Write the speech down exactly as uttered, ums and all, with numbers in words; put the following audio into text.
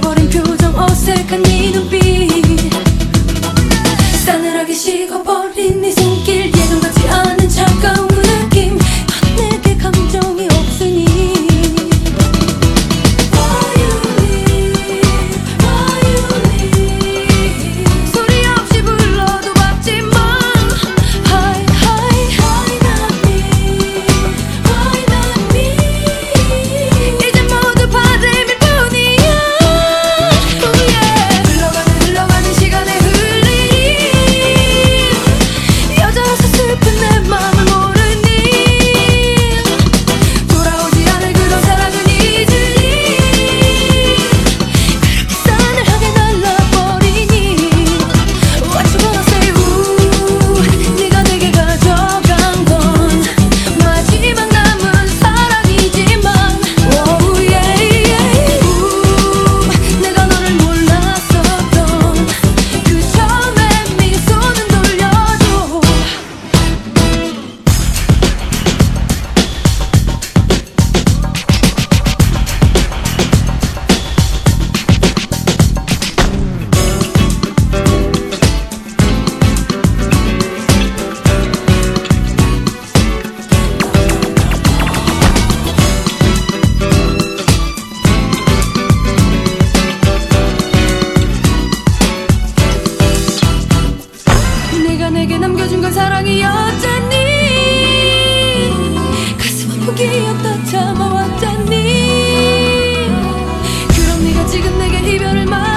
잃어버린 표정 어색한 네 눈빛 싸늘하게 식어버린 네 손길 예전 같지 않은 차가운 그 느낌 내게 감정이 없으니 Why you leave, why you leave 소리 없이 불러도 받지만 Why, why, why not me, why not me 이제 모두 바람일 뿐이야 oh yeah. 흘러가는 흘러가는 시간의 흘림 여자라서 슬픈 내 맘을 모르니 돌아오지 않을 그런 사랑은 잊으니 그렇게 싸늘하게 날라버리니 What you gonna say ooh 네가 내게 가져간 건 마지막 남은 사랑이지만 oh yeah yeah ooh 내가 너를 몰랐었던 그 처음의 미소는 돌려줘 네가 내게 남겨준 건 사랑이었잖니 가슴 아프기였다 참아왔잖니 그럼 네가 지금 내게 이별을 말